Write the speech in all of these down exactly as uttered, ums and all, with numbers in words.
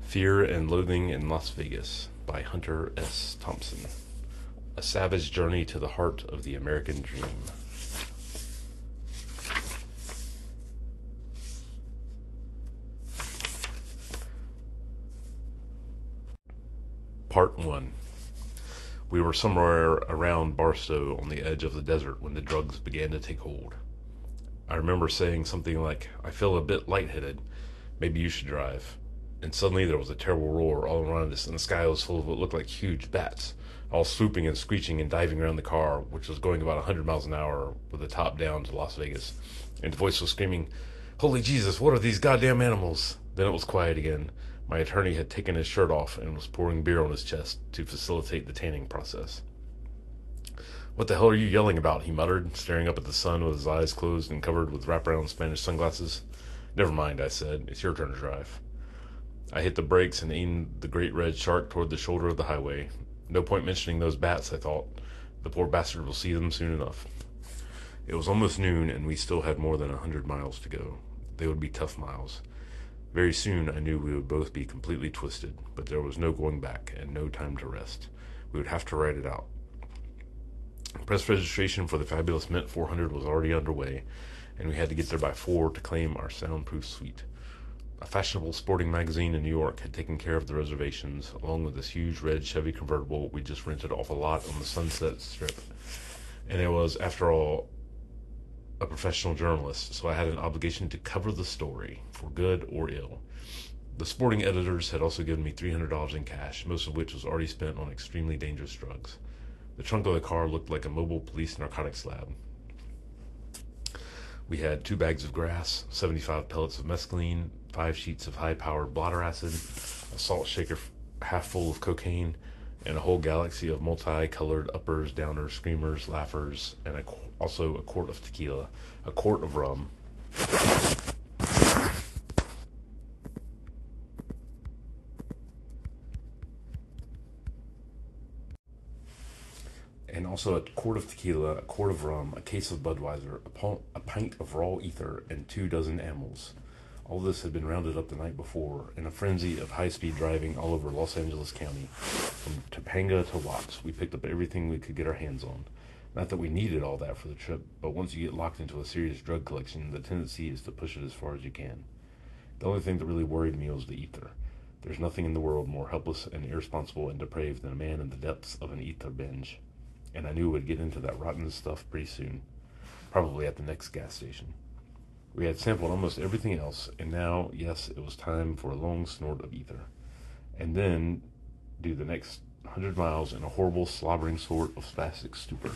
Fear and Loathing in Las Vegas by Hunter S. Thompson. A savage journey to the heart of the American dream. Part one. We were somewhere around Barstow on the edge of the desert when the drugs began to take hold. I remember saying something like, "I feel a bit lightheaded. Maybe you should drive." And suddenly there was a terrible roar all around us, and the sky was full of what looked like huge bats, all swooping and screeching and diving around the car, which was going about a hundred miles an hour with the top down to Las Vegas. And the voice was screaming, "Holy Jesus, what are these goddamn animals?" Then it was quiet again. My attorney had taken his shirt off and was pouring beer on his chest to facilitate the tanning process. "What the hell are you yelling about?" he muttered, staring up at the sun with his eyes closed and covered with wraparound Spanish sunglasses. "Never mind," I said. "It's your turn to drive." I hit the brakes and aimed the great red shark toward the shoulder of the highway. No point mentioning those bats, I thought. The poor bastard will see them soon enough. It was almost noon, and we still had more than a hundred miles to go. They would be tough miles. Very soon I knew we would both be completely twisted, but there was no going back and no time to rest. We would have to ride it out. Press registration for the fabulous Mint four hundred was already underway, and we had to get there by four to claim our soundproof suite. A fashionable sporting magazine in New York had taken care of the reservations, along with this huge red Chevy convertible we just rented off a lot on the Sunset Strip. And I was, after all, a professional journalist, so I had an obligation to cover the story, for good or ill. The sporting editors had also given me three hundred dollars in cash, most of which was already spent on extremely dangerous drugs. The trunk of the car looked like a mobile police narcotics lab. We had two bags of grass, seventy-five pellets of mescaline, five sheets of high-powered blotter acid, a salt shaker half full of cocaine, and a whole galaxy of multi-colored uppers, downers, screamers, laughers, and a, also a quart of tequila, a quart of rum. And also a quart of tequila, a quart of rum, a case of Budweiser, a, po- a pint of raw ether, and two dozen amyls. All this had been rounded up the night before, in a frenzy of high-speed driving all over Los Angeles County. From Topanga to Watts, we picked up everything we could get our hands on. Not that we needed all that for the trip, but once you get locked into a serious drug collection, the tendency is to push it as far as you can. The only thing that really worried me was the ether. There's nothing in the world more helpless and irresponsible and depraved than a man in the depths of an ether binge. And I knew we'd get into that rotten stuff pretty soon, probably at the next gas station. We had sampled almost everything else, and now, yes, it was time for a long snort of ether. And then do the next hundred miles in a horrible, slobbering sort of spastic stupor.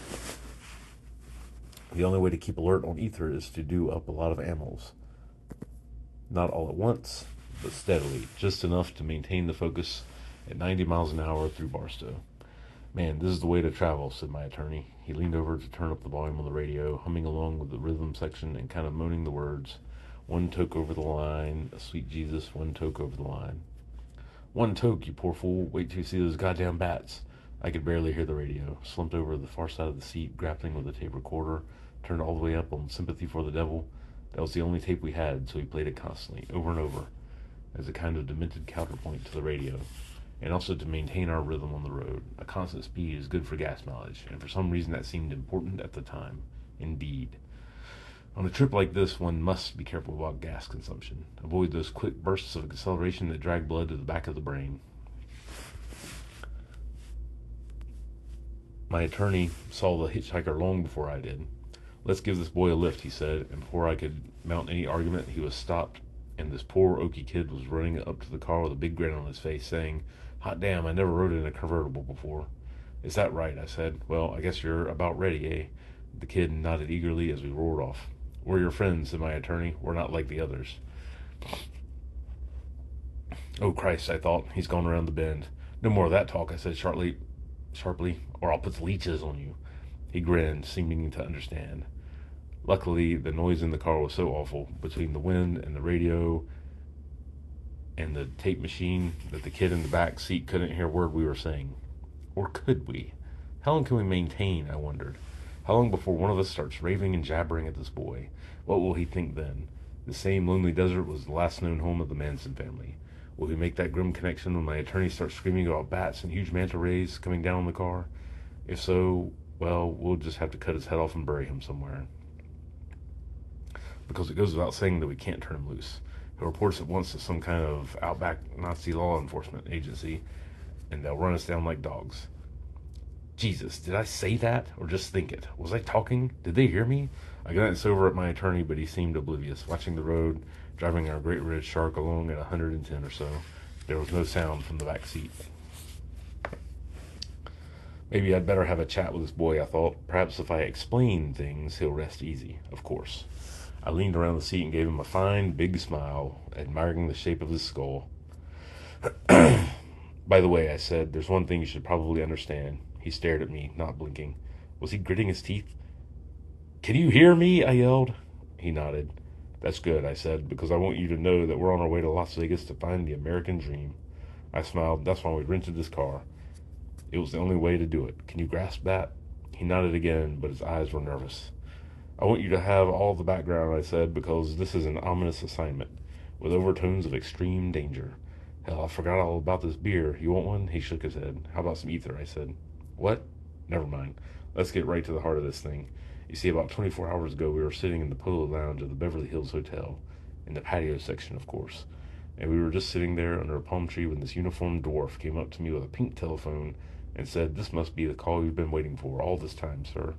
The only way to keep alert on ether is to do up a lot of amyls. Not all at once, but steadily, just enough to maintain the focus at ninety miles an hour through Barstow. "Man, this is the way to travel," said my attorney. He leaned over to turn up the volume on the radio, humming along with the rhythm section and kind of moaning the words. "One toke over the line, a sweet Jesus, one toke over the line." "One toke, you poor fool. Wait till you see those goddamn bats." I could barely hear the radio, slumped over the far side of the seat, grappling with the tape recorder, turned all the way up on Sympathy for the Devil. That was the only tape we had, so we played it constantly, over and over, as a kind of demented counterpoint to the radio. And also to maintain our rhythm on the road. A constant speed is good for gas mileage, and for some reason that seemed important at the time. Indeed. On a trip like this, one must be careful about gas consumption. Avoid those quick bursts of acceleration that drag blood to the back of the brain. My attorney saw the hitchhiker long before I did. "Let's give this boy a lift," he said, and before I could mount any argument, he was stopped, and this poor Okie kid was running up to the car with a big grin on his face, saying, "Hot damn, I never rode in a convertible before." "Is that right?" I said. "Well, I guess you're about ready, eh?" The kid nodded eagerly as we roared off. "We're your friends," said my attorney. "We're not like the others." "Oh, Christ," I thought. "He's gone around the bend." "No more of that talk," I said sharply, sharply, "or I'll put the leeches on you." He grinned, seeming to understand. Luckily, the noise in the car was so awful, between the wind and the radio and the tape machine, that the kid in the back seat couldn't hear a word we were saying. Or could we? How long can we maintain, I wondered. How long before one of us starts raving and jabbering at this boy? What will he think then? The same lonely desert was the last known home of the Manson family. Will we make that grim connection when my attorney starts screaming about bats and huge manta rays coming down on the car? If so, well, we'll just have to cut his head off and bury him somewhere. Because it goes without saying that we can't turn him loose. He'll report us at once to some kind of outback Nazi law enforcement agency, and they'll run us down like dogs. Jesus, did I say that, or just think it? Was I talking? Did they hear me? I glanced over at my attorney, but he seemed oblivious, watching the road, driving our great red shark along at one hundred ten or so. There was no sound from the back seat. Maybe I'd better have a chat with this boy, I thought. Perhaps if I explain things, he'll rest easy, of course. I leaned around the seat and gave him a fine, big smile, admiring the shape of his skull. By the way, I said, there's one thing you should probably understand. He stared at me, not blinking. Was he gritting his teeth? Can you hear me? I yelled. He nodded. That's good, I said, because I want you to know that we're on our way to Las Vegas to find the American dream. I smiled. That's why we rented this car. It was the only way to do it. Can you grasp that? He nodded again, but his eyes were nervous. I want you to have all the background, I said, because this is an ominous assignment, with overtones of extreme danger. Hell, I forgot all about this beer. You want one? He shook his head. How about some ether? I said. What? Never mind. Let's get right to the heart of this thing. You see, about twenty-four hours ago, we were sitting in the Polo Lounge of the Beverly Hills Hotel, in the patio section, of course, and we were just sitting there under a palm tree when this uniformed dwarf came up to me with a pink telephone and said, "This must be the call you've been waiting for all this time, sir."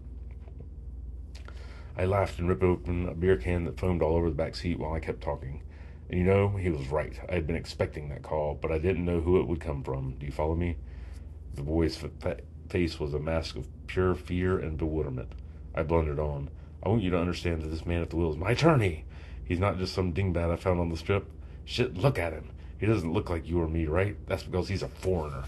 I laughed and ripped open a beer can that foamed all over the back seat while I kept talking. And you know, he was right. I had been expecting that call, but I didn't know who it would come from. Do you follow me? The boy's fa- face was a mask of pure fear and bewilderment. I blundered on. I want you to understand that this man at the wheel is my attorney. He's not just some dingbat I found on the strip. Shit, look at him. He doesn't look like you or me, right? That's because he's a foreigner.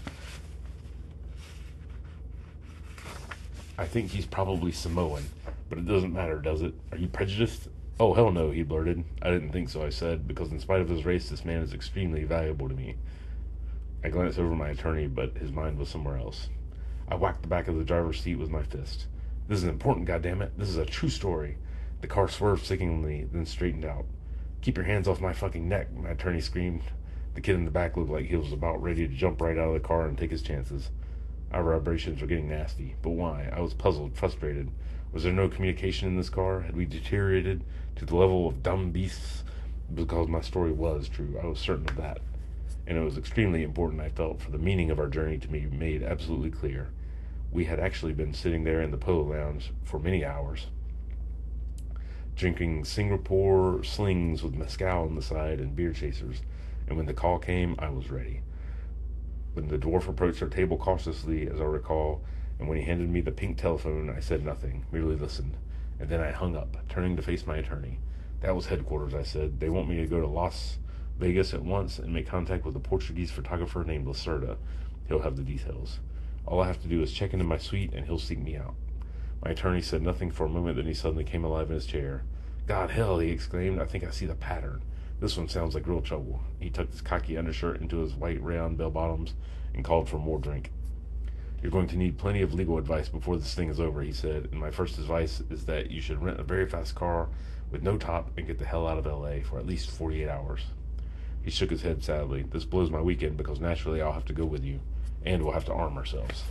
I think he's probably Samoan, but it doesn't matter, does it? Are you prejudiced? Oh, hell no, he blurted. I didn't think so, I said, because in spite of his race, this man is extremely valuable to me. I glanced over my attorney, but his mind was somewhere else. I whacked the back of the driver's seat with my fist. This is important, goddammit. This is a true story. The car swerved sickeningly, then straightened out. Keep your hands off my fucking neck, my attorney screamed. The kid in the back looked like he was about ready to jump right out of the car and take his chances. Our vibrations were getting nasty. But why? I was puzzled, frustrated. Was there no communication in this car? Had we deteriorated to the level of dumb beasts? Because my story was true. I was certain of that. And it was extremely important, I felt, for the meaning of our journey to be made absolutely clear. We had actually been sitting there in the Polo Lounge for many hours, drinking Singapore slings with mezcal on the side and beer chasers, and when the call came, I was ready. When the dwarf approached our table cautiously, as I recall, and when he handed me the pink telephone, I said nothing, merely listened, and then I hung up, turning to face my attorney. That was headquarters, I said. They want me to go to Las Vegas at once and make contact with a Portuguese photographer named Lacerda. He'll have the details. All I have to do is check into my suite, and he'll seek me out. My attorney said nothing for a moment, then he suddenly came alive in his chair. God, hell, he exclaimed. I think I see the pattern. This one sounds like real trouble. He tucked his khaki undershirt into his white rayon bell-bottoms and called for more drink. You're going to need plenty of legal advice before this thing is over, he said, and my first advice is that you should rent a very fast car with no top and get the hell out of L A for at least forty-eight hours. He shook his head sadly. This blows my weekend because naturally I'll have to go with you, and we'll have to arm ourselves.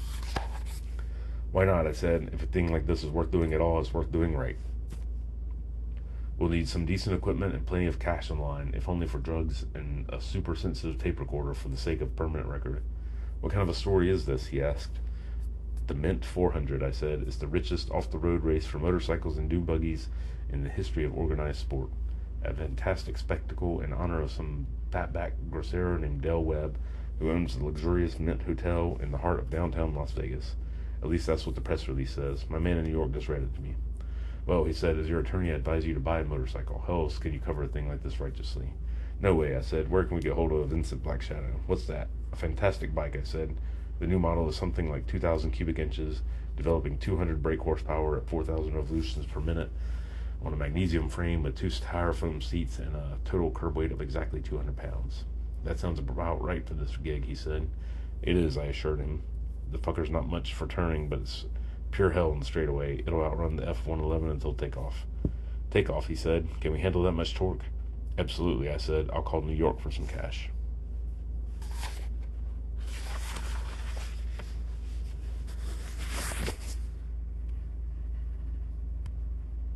Why not, I said. If a thing like this is worth doing at all, it's worth doing right. We'll need some decent equipment and plenty of cash on the line, if only for drugs and a super sensitive tape recorder for the sake of permanent record. What kind of a story is this, he asked. The Mint four hundred, I said, is the richest off-the-road race for motorcycles and dune buggies in the history of organized sport. A fantastic spectacle in honor of some fatback grossero named Del Webb, who owns the luxurious Mint Hotel in the heart of downtown Las Vegas. At least that's what the press release says. My man in New York just read it to me. Well, he said, as your attorney, I advise you to buy a motorcycle. How else can you cover a thing like this righteously? No way, I said. Where can we get hold of a Vincent Black Shadow? What's that? A fantastic bike, I said. The new model is something like two thousand cubic inches, developing two hundred brake horsepower at four thousand revolutions per minute on a magnesium frame with two styrofoam seats and a total curb weight of exactly two hundred pounds. That sounds about right for this gig, he said. It is, I assured him. The fucker's not much for turning, but it's pure hell in the straightaway. It'll outrun the F one eleven until takeoff. Takeoff, he said. Can we handle that much torque? Absolutely, I said. I'll call New York for some cash.